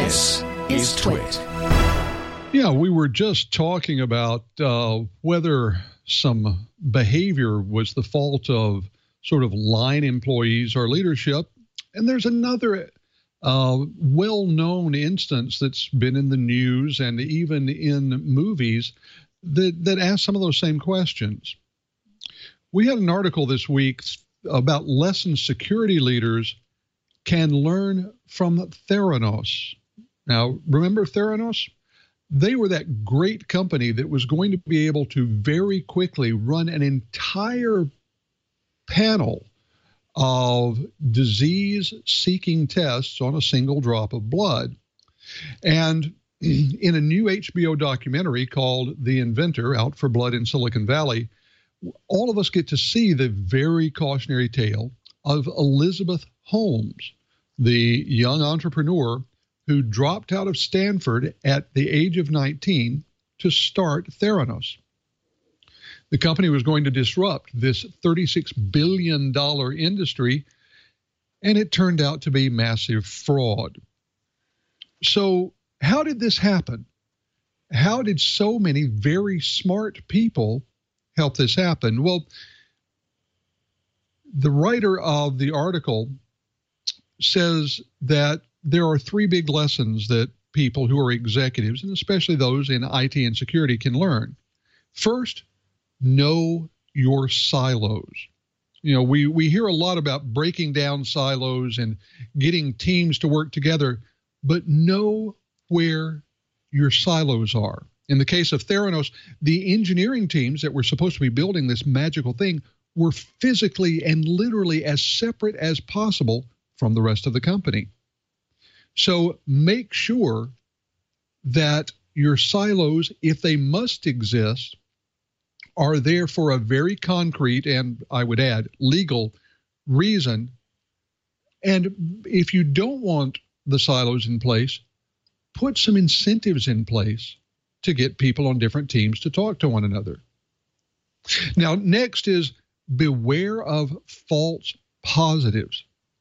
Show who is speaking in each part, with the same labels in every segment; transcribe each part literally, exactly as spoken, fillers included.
Speaker 1: This is Twit.
Speaker 2: Yeah, we were just talking about uh, whether some behavior was the fault of sort of line employees or leadership. And there's another uh, well-known instance that's been in the news and even in movies that, that asks some of those same questions. We had an article this week about lessons security leaders can learn from Theranos. Now, remember Theranos? They were that great company that was going to be able to very quickly run an entire panel of disease-seeking tests on a single drop of blood. And in a new H B O documentary called The Inventor, Out for Blood in Silicon Valley, all of us get to see the very cautionary tale of Elizabeth Holmes, the young entrepreneur who dropped out of Stanford at the age of nineteen to start Theranos. The company was going to disrupt this thirty-six billion dollars industry, and it turned out to be massive fraud. So how did this happen? How did so many very smart people help this happen? Well, the writer of the article says that there are three big lessons that people who are executives, and especially those in I T and security, can learn. First, know your silos. You know, we, we hear a lot about breaking down silos and getting teams to work together, but know where your silos are. In the case of Theranos, the engineering teams that were supposed to be building this magical thing were physically and literally as separate as possible from the rest of the company. So make sure that your silos, if they must exist, are there for a very concrete and, I would add, legal reason. And if you don't want the silos in place, put some incentives in place to get people on different teams to talk to one another. Now, next is beware of false positives.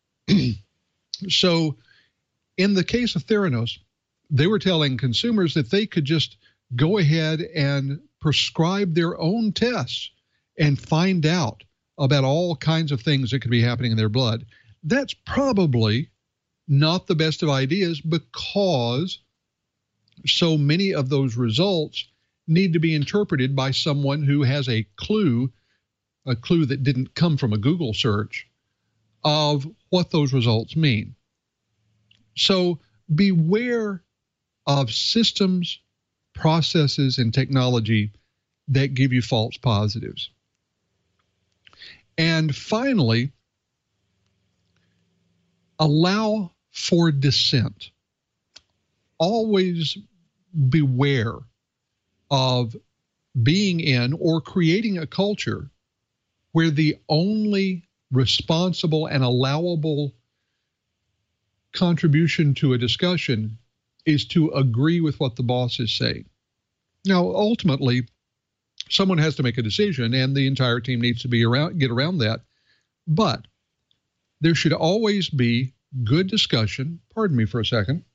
Speaker 2: So in the case of Theranos, they were telling consumers that they could just go ahead and prescribe their own tests and find out about all kinds of things that could be happening in their blood. That's probably not the best of ideas, because so many of those results need to be interpreted by someone who has a clue, a clue that didn't come from a Google search, of what those results mean. So beware of systems, processes, and technology that give you false positives. And finally, allow for dissent. Always beware of being in or creating a culture where the only responsible and allowable contribution to a discussion is to agree with what the boss is saying. Now, ultimately, someone has to make a decision, and the entire team needs to be around, get around that. But there should always be good discussion, pardon me for a second,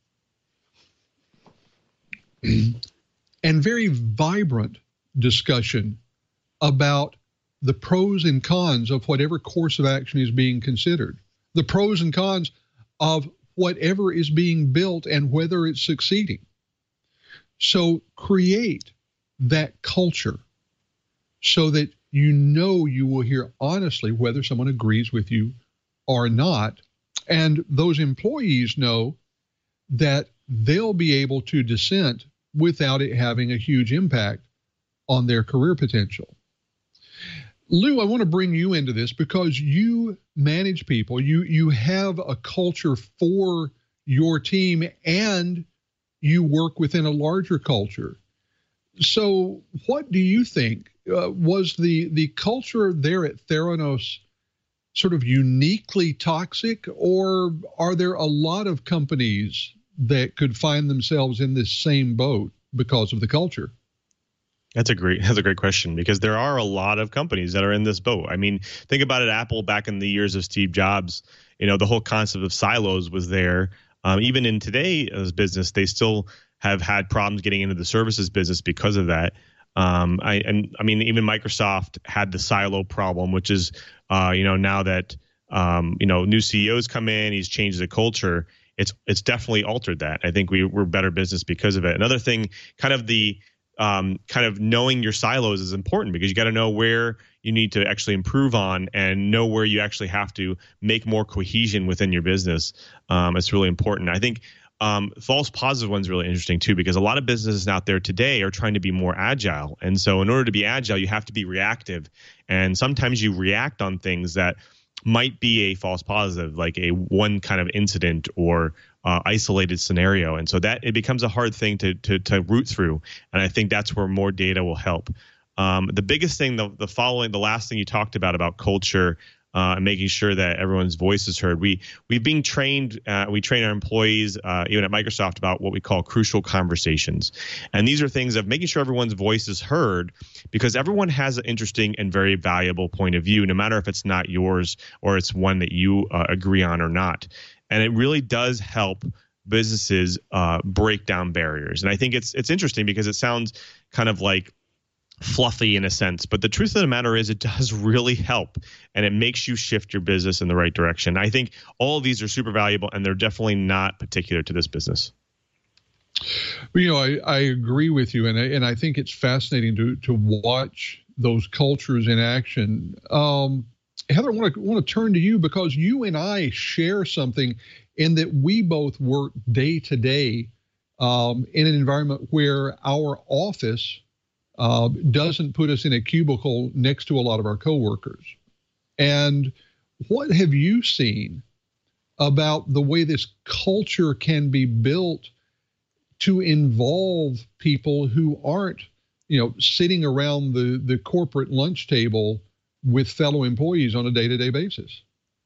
Speaker 2: and very vibrant discussion about the pros and cons of whatever course of action is being considered, the pros and cons of whatever is being built and whether it's succeeding. So create that culture so that you know you will hear honestly whether someone agrees with you or not. And those employees know that they'll be able to dissent without it having a huge impact on their career potential. Lou, I want to bring you into this because you manage people. You you have a culture for your team, and you work within a larger culture. So what do you think? Uh, was the, the culture there at Theranos sort of uniquely toxic, or are there a lot of companies that could find themselves in this same boat because of the culture?
Speaker 3: That's a great that's a great question, because there are a lot of companies that are in this boat. I mean, think about it. Apple back in the years of Steve Jobs, you know, the whole concept of silos was there. Um, even in today's business, they still have had problems getting into the services business because of that. Um, I, and I mean, even Microsoft had the silo problem, which is, uh, you know, now that, um, you know, new C E Os come in, he's changed the culture. It's, it's definitely altered that. I think we, we're better business because of it. Another thing, kind of the, um, kind of knowing your silos is important because you got to know where you need to actually improve on and know where you actually have to make more cohesion within your business. Um, it's really important. I think, Um, false positive one's really interesting too, because a lot of businesses out there today are trying to be more agile. And so in order to be agile, you have to be reactive. And sometimes you react on things that might be a false positive, like a one kind of incident or uh, isolated scenario. And so that it becomes a hard thing to, to, to root through. And I think that's where more data will help. Um, the biggest thing, the, the following, the last thing you talked about, about culture, Uh, and making sure that everyone's voice is heard. We we've been trained. Uh, we train our employees, uh, even at Microsoft, about what we call crucial conversations, and these are things of making sure everyone's voice is heard, because everyone has an interesting and very valuable point of view, no matter if it's not yours or it's one that you uh, agree on or not. And it really does help businesses uh, break down barriers. And I think it's it's interesting because it sounds kind of like fluffy in a sense, but the truth of the matter is it does really help, and it makes you shift your business in the right direction. I think all of these are super valuable, and they're definitely not particular to this business.
Speaker 2: You know, I, I agree with you, and I, and I think it's fascinating to to watch those cultures in action. Um, Heather, I want to want to turn to you because you and I share something in that we both work day to day um, in an environment where our office Uh, doesn't put us in a cubicle next to a lot of our coworkers. And what have you seen about the way this culture can be built to involve people who aren't, you know, sitting around the, the corporate lunch table with fellow employees on a day-to-day basis?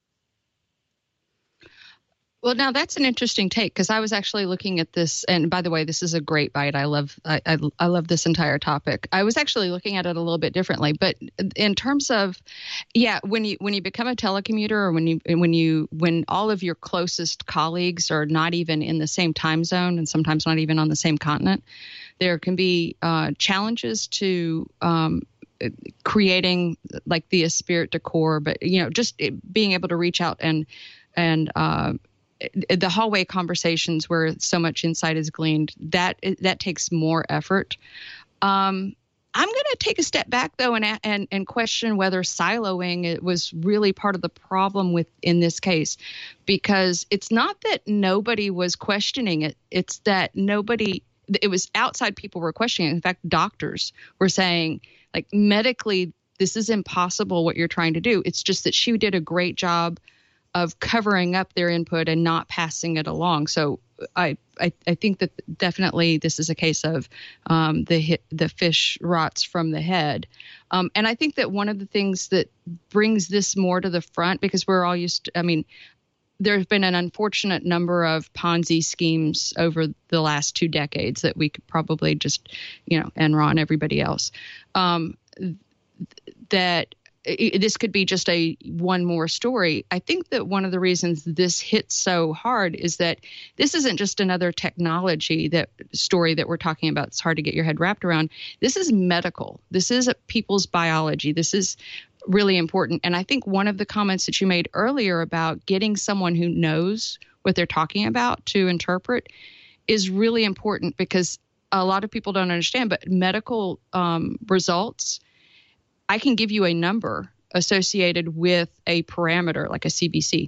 Speaker 1: Well, now that's an interesting take, because I was actually looking at this, and by the way, this is a great bite. I love, I, I, I love this entire topic. I was actually looking at it a little bit differently, but in terms of, yeah, when you when you become a telecommuter, or when you when you when all of your closest colleagues are not even in the same time zone, and sometimes not even on the same continent, there can be uh, challenges to um, creating like the esprit de corps, but you know, just being able to reach out and and uh, the hallway conversations where so much insight is gleaned, that that takes more effort. Um, I'm going to take a step back, though, and, and and question whether siloing it was really part of the problem with in this case, because it's not that nobody was questioning it. It's that nobody, it was outside people were questioning it. In fact, doctors were saying, like, medically, this is impossible what you're trying to do. It's just that she did a great job of covering up their input and not passing it along. So I I, I think that definitely this is a case of um, the hit, the fish rots from the head. Um, and I think that one of the things that brings this more to the front, because we're all used to, I mean, there's been an unfortunate number of Ponzi schemes over the last two decades that we could probably just, you know, Enron, everybody else, um, that It, this could be just a one more story. I think that one of the reasons this hits so hard is that this isn't just another technology that story that we're talking about. It's hard to get your head wrapped around. This is medical. This is a people's biology. This is really important. And I think one of the comments that you made earlier about getting someone who knows what they're talking about to interpret is really important, because a lot of people don't understand, but medical um, results, I can give you a number associated with a parameter like a C B C,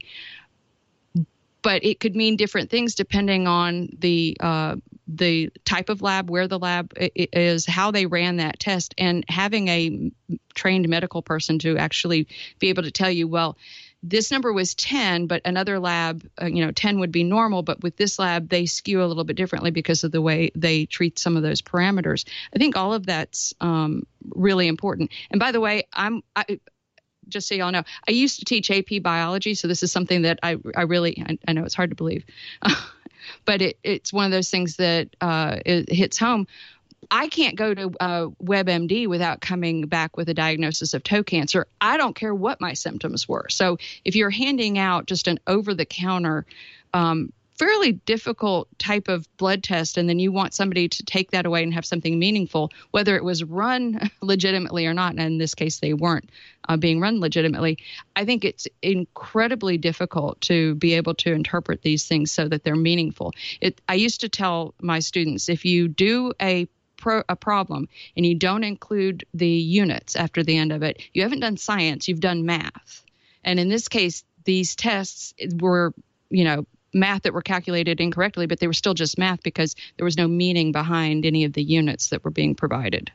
Speaker 1: but it could mean different things depending on the uh, the type of lab, where the lab is, how they ran that test, and having a trained medical person to actually be able to tell you, well, this number was ten, but another lab, uh, you know, ten would be normal, but with this lab, they skew a little bit differently because of the way they treat some of those parameters. I think all of that's um, really important. And by the way, I'm I, just so y'all know, I used to teach A P biology, so this is something that I I really I, I know it's hard to believe, but it it's one of those things that uh, it hits home. I can't go to uh, WebMD without coming back with a diagnosis of toe cancer. I don't care what my symptoms were. So if you're handing out just an over-the-counter um, fairly difficult type of blood test, and then you want somebody to take that away and have something meaningful, whether it was run legitimately or not, and in this case they weren't uh, being run legitimately. I think it's incredibly difficult to be able to interpret these things so that they're meaningful. It, I used to tell my students, if you do a Pro, a problem and you don't include the units after the end of it, you haven't done science, you've done math. And in this case, these tests were, you know, math that were calculated incorrectly, but they were still just math because there was no meaning behind any of the units that were being provided.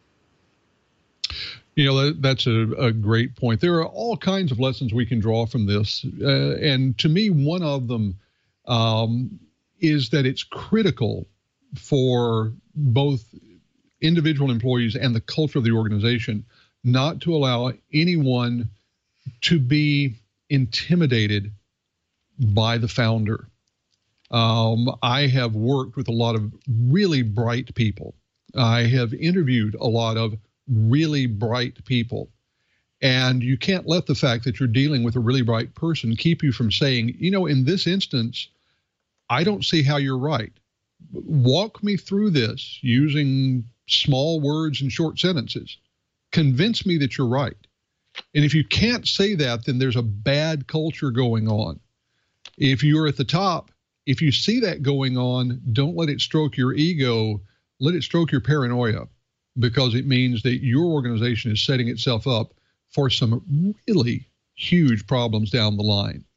Speaker 2: You know, that, that's a, a great point. There are all kinds of lessons we can draw from this. Uh, and to me, one of them um, is that it's critical for both individual employees and the culture of the organization not to allow anyone to be intimidated by the founder. Um, I have worked with a lot of really bright people. I have interviewed a lot of really bright people. And you can't let the fact that you're dealing with a really bright person keep you from saying, you know, in this instance, I don't see how you're right. Walk me through this using small words and short sentences. Convince me that you're right. And if you can't say that, then there's a bad culture going on. If you're at the top, if you see that going on, don't let it stroke your ego. Let it stroke your paranoia, because it means that your organization is setting itself up for some really huge problems down the line.